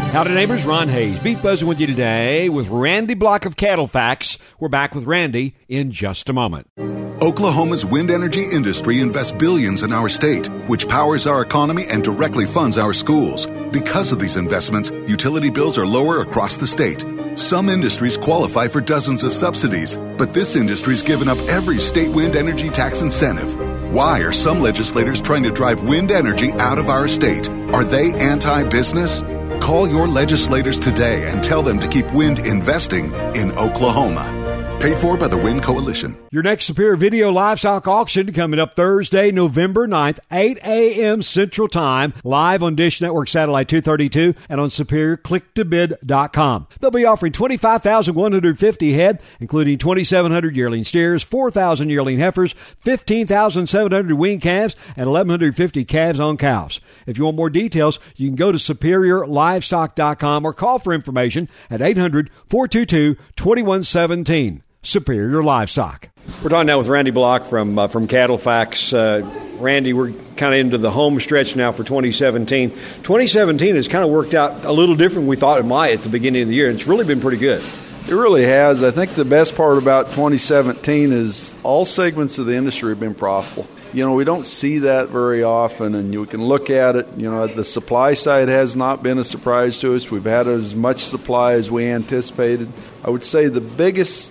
Howdy neighbors, Ron Hayes. Beef Buzzing with you today with Randy Block of Cattle Facts. We're back with Randy in just a moment. Oklahoma's wind energy industry invests billions in our state, which powers our economy and directly funds our schools. Because of these investments, utility bills are lower across the state. Some industries qualify for dozens of subsidies, but this industry's given up every state wind energy tax incentive. Why are some legislators trying to drive wind energy out of our state? Are they anti-business? Call your legislators today and tell them to keep wind investing in Oklahoma. Paid for by the Wind Coalition. Your next Superior Video Livestock Auction coming up Thursday, November 9th, 8 a.m. Central Time, live on Dish Network Satellite 232 and on SuperiorClickToBid.com. They'll be offering 25,150 head, including 2,700 yearling steers, 4,000 yearling heifers, 15,700 weaned calves, and 1,150 calves on cows. If you want more details, you can go to SuperiorLivestock.com or call for information at 800-422-2117. Superior Livestock. We're talking now with Randy Block from Cattle Facts. Randy, we're kind of into the home stretch now for 2017. 2017 has kind of worked out a little different than we thought it might at the beginning of the year. It's really been pretty good. It really has. I think the best part about 2017 is all segments of the industry have been profitable. You know, we don't see that very often, and you can look at it. You know, the supply side has not been a surprise to us. We've had as much supply as we anticipated. I would say the biggest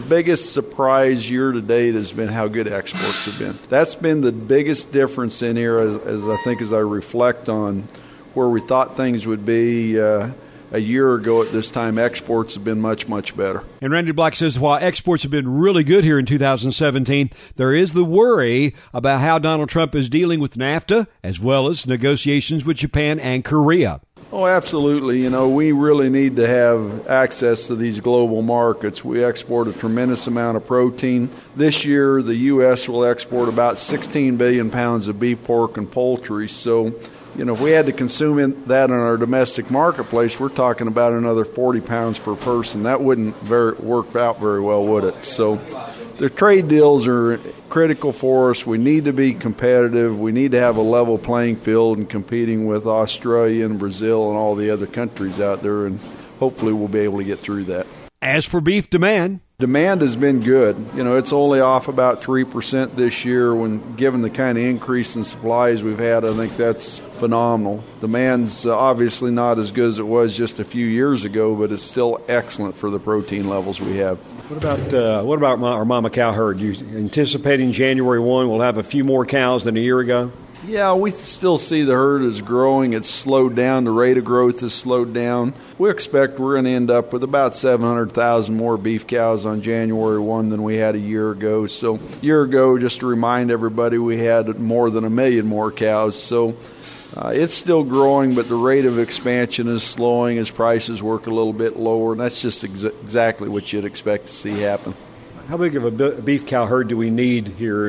surprise year to date has been how good exports have been. That's been the biggest difference in here, as I think as I reflect on where we thought things would be a year ago at this time. Exports have been much, much better. And Randy Block says while exports have been really good here in 2017, there is the worry about how Donald Trump is dealing with NAFTA as well as negotiations with Japan and Korea. Oh, absolutely. You know, we really need to have access to these global markets. We export a tremendous amount of protein. This year, the U.S. will export about 16 billion pounds of beef, pork, and poultry. So, you know, if we had to consume that in our domestic marketplace, we're talking about another 40 pounds per person. That wouldn't work out very well, would it? So the trade deals are critical for us. We need to be competitive. We need to have a level playing field in competing with Australia and Brazil and all the other countries out there, and hopefully we'll be able to get through that. As for beef demand has been good. You know, it's only off about 3% this year. When given the kind of increase in supplies we've had, I think that's phenomenal. Demand's obviously not as good as it was just a few years ago, but it's still excellent for the protein levels we have. What about our mama cow herd? You anticipating January 1 we'll have a few more cows than a year ago? Yeah, we still see the herd is growing. It's slowed down. The rate of growth has slowed down. We expect we're going to end up with about 700,000 more beef cows on January 1 than we had a year ago. So a year ago, just to remind everybody, we had more than 1 million more cows. So it's still growing, but the rate of expansion is slowing as prices work a little bit lower, and that's just exactly what you'd expect to see happen. How big of a beef cow herd do we need here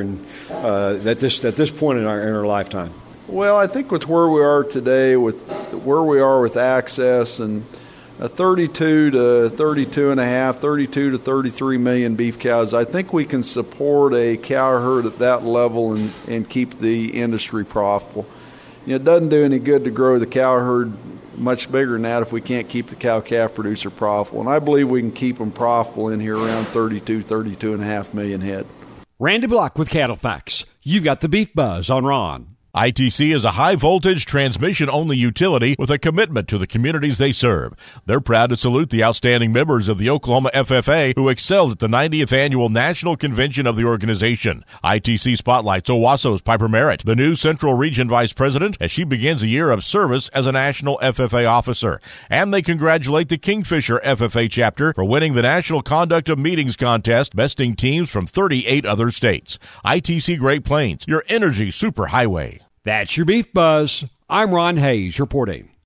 at this point in our lifetime? Well, I think with where we are today, with where we are with access and 32 to 33 million beef cows, I think we can support a cow herd at that level and keep the industry profitable. You know, it doesn't do any good to grow the cow herd much bigger than that if we can't keep the cow-calf producer profitable. And I believe we can keep them profitable in here around 32.5 million head. Randy Block with Cattle Facts. You've got the Beef Buzz on Ron. ITC is a high-voltage, transmission-only utility with a commitment to the communities they serve. They're proud to salute the outstanding members of the Oklahoma FFA who excelled at the 90th Annual National Convention of the organization. ITC spotlights Owasso's Piper Merritt, the new Central Region Vice President, as she begins a year of service as a National FFA officer. And they congratulate the Kingfisher FFA chapter for winning the National Conduct of Meetings contest, besting teams from 38 other states. ITC Great Plains, your energy superhighway. That's your Beef Buzz. I'm Ron Hayes reporting.